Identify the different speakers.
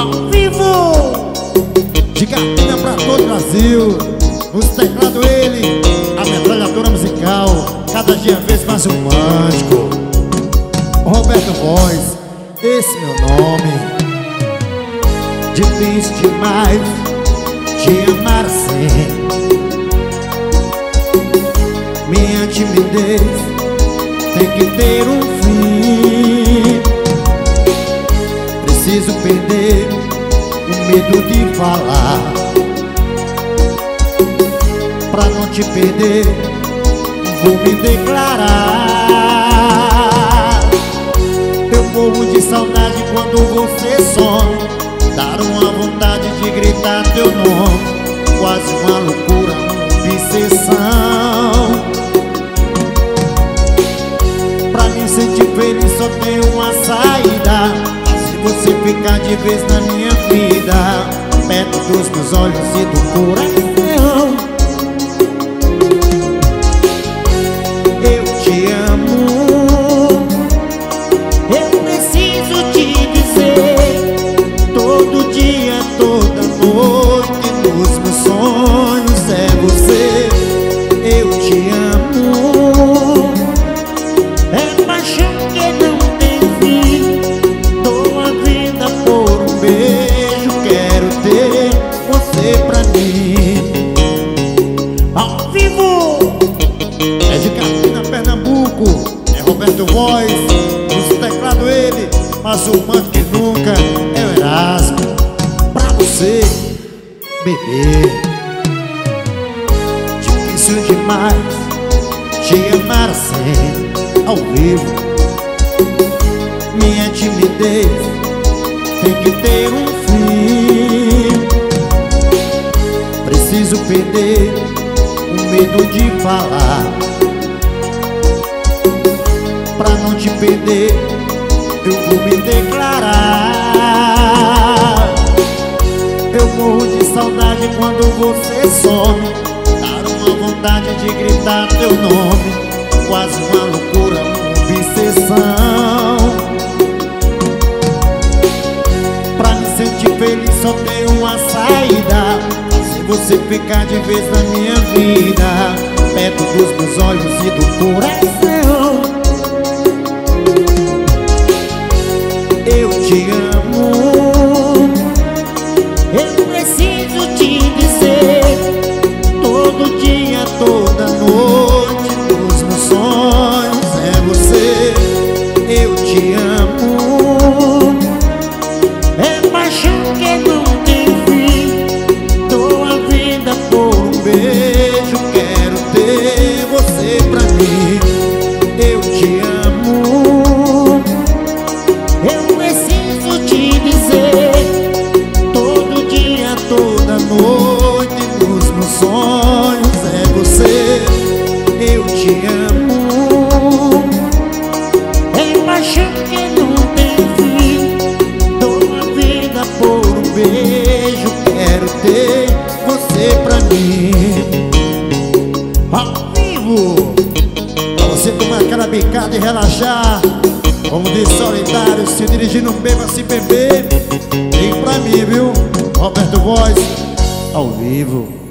Speaker 1: ao vivo, de Carpina pra todo o Brasil. Nos teclados ele, a metralhadora musical, cada dia vez mais romântico. Roberto Voz, esse meu nome. Difícil demais te amar assim. Minha timidez tem que ter um fim. Preciso perder o medo de falar. Pra não te perder, vou me declarar. Eu morro de saudade quando você some. Dar uma vontade de gritar teu nome. Quase uma loucura, uma obsessão. Pra me sentir feliz só tem uma saída. Se você ficar de vez na minha vida, perto dos meus olhos e do coração. Eu te amo, eu preciso te dizer. Todo dia, toda noite, nos meus sonhos é você. Eu te amo, é paixão que não tem fim. Dou a vida por um beijo, quero ter você pra mim. Ao vivo, é de Carpina, Pernambuco, é Roberto Voz. Nos teclados ele, mas o manto que nunca é o Erasmo. Pra você, bebê, difícil demais te amar assim, ao vivo. Minha timidez tem que ter um fim. Preciso perder o medo de falar. Pra não te perder, eu vou me declarar. Eu morro de saudade quando você some. Dar uma vontade de gritar teu nome. Quase uma loucura, uma obsessão. Pra me sentir feliz só tem uma saída. Se você ficar de vez na minha vida, perto dos meus olhos e do coração. Eu te amo, eu preciso te dizer. Todo dia, toda noite, nos meus sonhos é você. Eu te amo, é paixão que não tem fim. Dou a vida por um beijo, quero ter você pra mim. Eu te amo, eu preciso te dizer. Todo dia, toda noite, nos meus sonhos é você. Eu te amo, é paixão que não tem fim. Dou a vida por um beijo, quero ter você pra mim. Ao vivo, pra você tomar aquela bicada e relaxar. Como de solitário, se dirigir não beba, se beber. Vem pra mim, viu? Roberto Voz, ao vivo.